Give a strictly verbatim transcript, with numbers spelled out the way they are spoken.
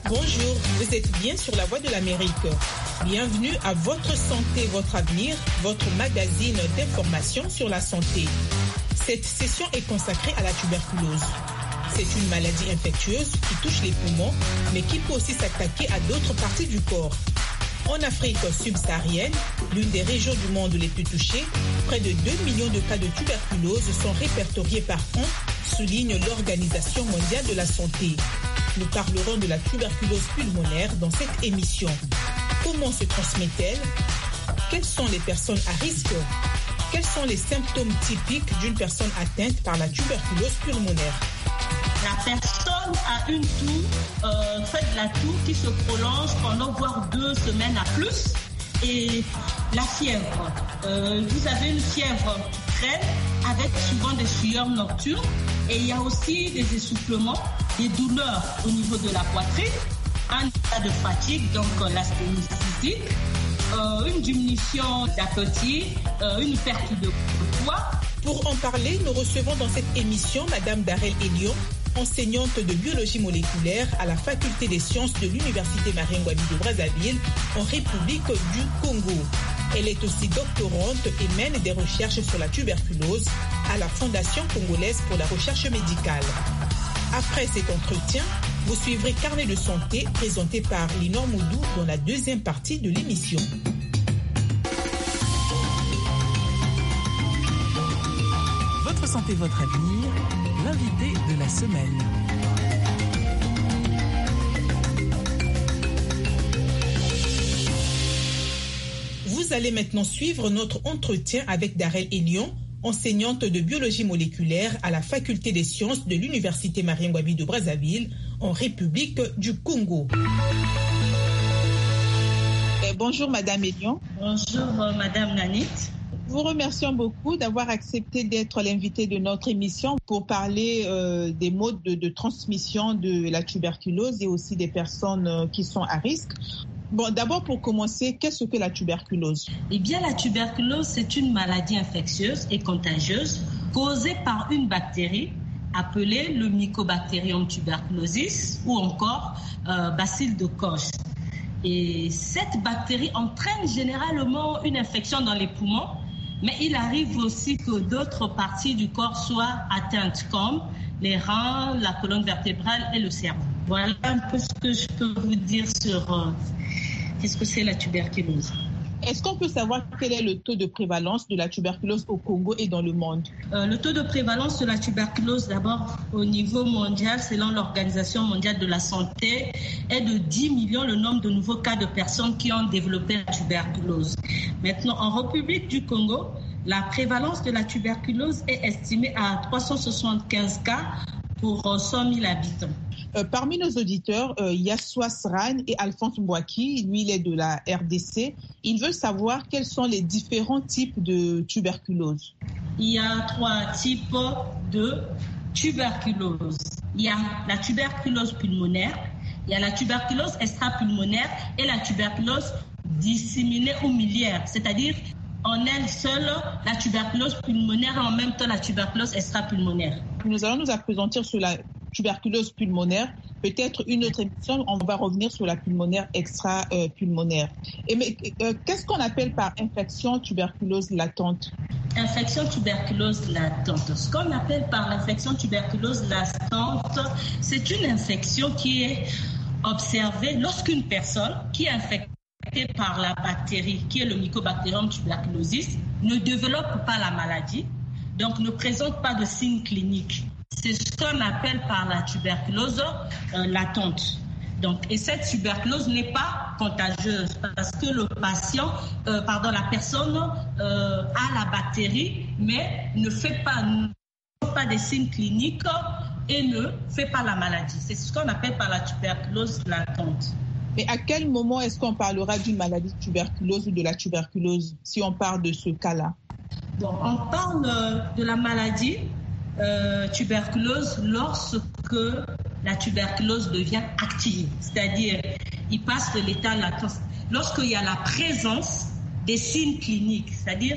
Bonjour, vous êtes bien sur la Voix de l'Amérique. Bienvenue à Votre Santé, Votre Avenir, votre magazine d'information sur la santé. Cette session est consacrée à la tuberculose. C'est une maladie infectieuse qui touche les poumons, mais qui peut aussi s'attaquer à d'autres parties du corps. En Afrique subsaharienne, l'une des régions du monde les plus touchées, près de deux millions de cas de tuberculose sont répertoriés par an, souligne l'Organisation mondiale de la santé. Nous parlerons de la tuberculose pulmonaire dans cette émission. Comment se transmet-elle? Quelles sont les personnes à risque? Quels sont les symptômes typiques d'une personne atteinte par la tuberculose pulmonaire? La personne a une toux, euh, fait de la toux qui se prolonge pendant voire deux semaines à plus. Et la fièvre. Euh, vous avez une fièvre qui traîne avec souvent des sueurs nocturnes. Et il y a aussi des essoufflements, des douleurs au niveau de la poitrine, un état de fatigue, donc euh, l'asthénie physique, euh, une diminution d'appétit, euh, une perte de poids. Pour en parler, nous recevons dans cette émission Madame Darel Elion, enseignante de biologie moléculaire à la faculté des sciences de l'Université Marien Ngouabi de Brazzaville en République du Congo. Elle est aussi doctorante et mène des recherches sur la tuberculose à la Fondation congolaise pour la recherche médicale. Après cet entretien, vous suivrez Carnet de santé présenté par Linor Moudou dans la deuxième partie de l'émission. Votre santé, votre avenir, l'invité de la semaine. Vous allez maintenant suivre notre entretien avec Darel Elion, enseignante de biologie moléculaire à la faculté des sciences de l'Université Marien Ngouabi de Brazzaville en République du Congo. Bonjour Madame Elion. Bonjour Madame Nanit. Vous remercions beaucoup d'avoir accepté d'être l'invité de notre émission pour parler euh, des modes de, de transmission de la tuberculose et aussi des personnes euh, qui sont à risque. Bon, d'abord pour commencer, qu'est-ce que la tuberculose? Eh bien, la tuberculose, c'est une maladie infectieuse et contagieuse causée par une bactérie appelée le Mycobacterium tuberculosis ou encore euh, bacille de Koch. Et cette bactérie entraîne généralement une infection dans les poumons, mais il arrive aussi que d'autres parties du corps soient atteintes, comme les reins, la colonne vertébrale et le cerveau. Voilà un peu ce que je peux vous dire sur euh, qu'est-ce que c'est la tuberculose. Est-ce qu'on peut savoir quel est le taux de prévalence de la tuberculose au Congo et dans le monde? euh, Le taux de prévalence de la tuberculose, d'abord au niveau mondial, selon l'Organisation mondiale de la santé, est de dix millions le nombre de nouveaux cas de personnes qui ont développé la tuberculose. Maintenant, en République du Congo, la prévalence de la tuberculose est estimée à trois cent soixante-quinze cas pour cent mille habitants. Euh, parmi nos auditeurs, euh, il y a Swasran et Alphonse Mbouaki, lui il est de la R D C. Il veut savoir quels sont les différents types de tuberculose. Il y a trois types de tuberculose. Il y a la tuberculose pulmonaire, il y a la tuberculose extrapulmonaire et la tuberculose disséminée ou miliaire, c'est-à-dire en elle seule la tuberculose pulmonaire et en même temps la tuberculose extrapulmonaire. Nous allons nous appesantir sur la tuberculose pulmonaire. Peut-être une autre émission, on va revenir sur la pulmonaire extra-pulmonaire. Et mais euh, qu'est-ce qu'on appelle par infection tuberculose latente? Infection tuberculose latente. Ce qu'on appelle par l'infection tuberculose latente, c'est une infection qui est observée lorsqu'une personne qui est infectée par la bactérie, qui est le Mycobacterium tuberculosis, ne développe pas la maladie, donc ne présente pas de signes cliniques. C'est ce qu'on appelle par la tuberculose euh, latente. Donc, et cette tuberculose n'est pas contagieuse parce que le patient, euh, pardon, la personne euh, a la bactérie, mais ne fait pas, ne fait pas des signes cliniques et ne fait pas la maladie. C'est ce qu'on appelle par la tuberculose latente. Mais à quel moment est-ce qu'on parlera d'une maladie de tuberculose ou de la tuberculose, si on parle de ce cas-là? Bon, on parle de la maladie euh, tuberculose lorsque la tuberculose devient active, c'est-à-dire il passe de l'état latent. Lorsqu'il y a la présence des signes cliniques, c'est-à-dire